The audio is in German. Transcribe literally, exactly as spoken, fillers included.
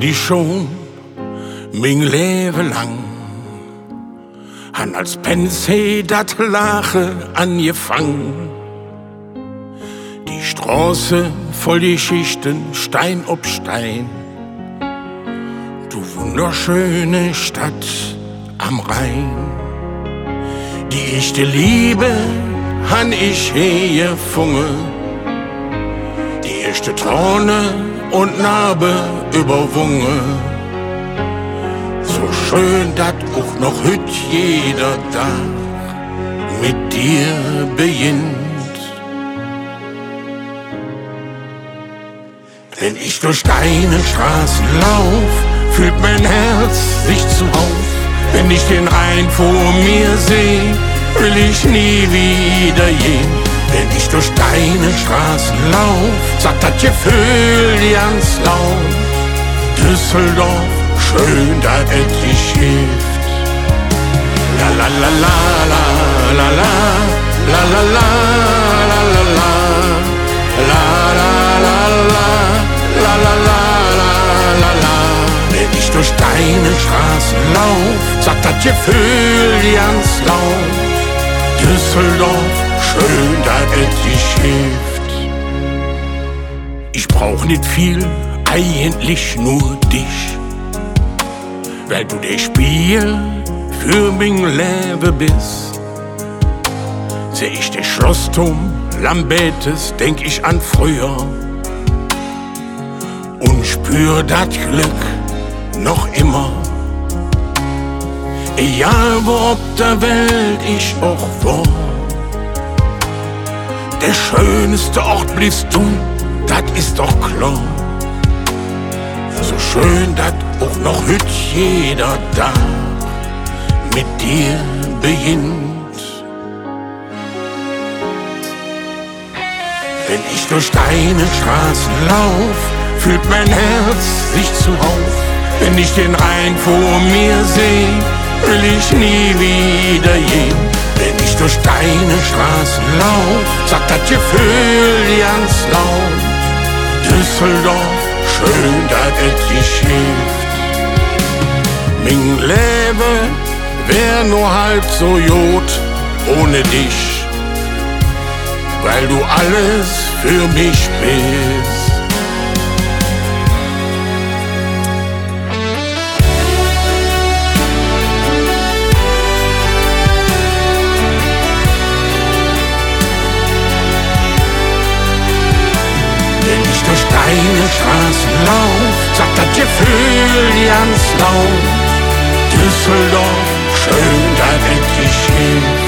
ich schon mein Leben lang han als Pensee dat Lache angefangen. Die Straße voll die Schichten, Stein ob Stein. Du wunderschöne Stadt am Rhein. Die echte Liebe han ich hier gefunden. Die erste Träne und Narbe überwungen. So schön, dat auch noch hüt jeder Tag mit dir beginnt. Wenn ich durch deine Straßen lauf, fühlt mein Herz sich zu Haus. Wenn ich den Rhein vor mir seh, will ich nie wieder gehen. Wenn ich durch deine Straßen lauf, sagt das Gefühl ganz laut: Düsseldorf, schön, da et dich hilft. La la la la la la la la la la la la la la la la la la la. Wenn ich durch deine Straßen lauf, sagt das Gefühl ganz laut: Düsseldorf, schön, da et dich hilft. Ich brauch nicht viel, eigentlich nur dich, weil du der Spiel für mein Leben bist. Seh ich den Schlossturm Lambertes, denk ich an früher und spür das Glück noch immer. Egal wo auf der Welt ich auch war, der schönste Ort bliebst du, das ist doch klar. So schön, dat auch noch hüt jeder da mit dir beginnt. Wenn ich durch deine Straßen lauf, fühlt mein Herz sich zu Haus. Wenn ich den Rhein vor mir seh, will ich nie wieder gehen. Wenn ich durch deine Straßen lauf, sagt das Gefühl ganz laut: Düsseldorf, schön, dat et dich hilft. Mein Leben wär nur halb so gut ohne dich, weil du alles für mich bist. Durch deine Straßen lauf, sagt das Gefühl ganz laut: Düsseldorf, schön, da et dich hilft.